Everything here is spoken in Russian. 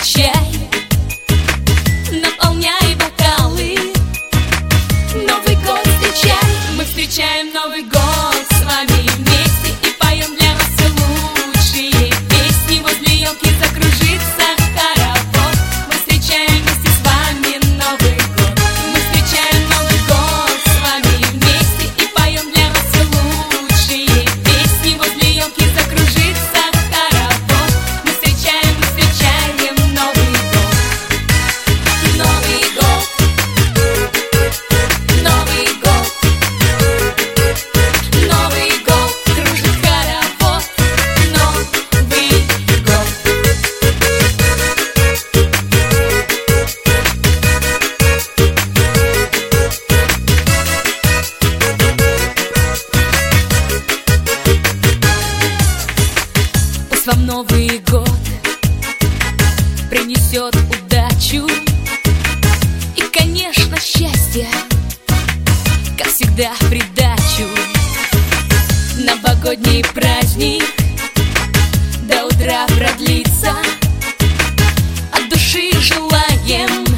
встречай, наполняй бокалы. Новый год встречай, мы встречаем Новый год с вами вместе и поем для вас все лучшие песни. Возле елки закружится хоровод. Мы встречаем вместе с вами Новый год. Мы встречаем Новый год с вами вместе и поем для вас все лучшие песни. Возле елки закружится хоровод. Мы встречаем Новый год. Новый год, Новый год, Новый год, кружит хоровод. Новый год. Пусть вам Новый год принесет удачу и, конечно, счастье, как всегда, в придачу. Новогодний праздник до утра продлится. От души желаем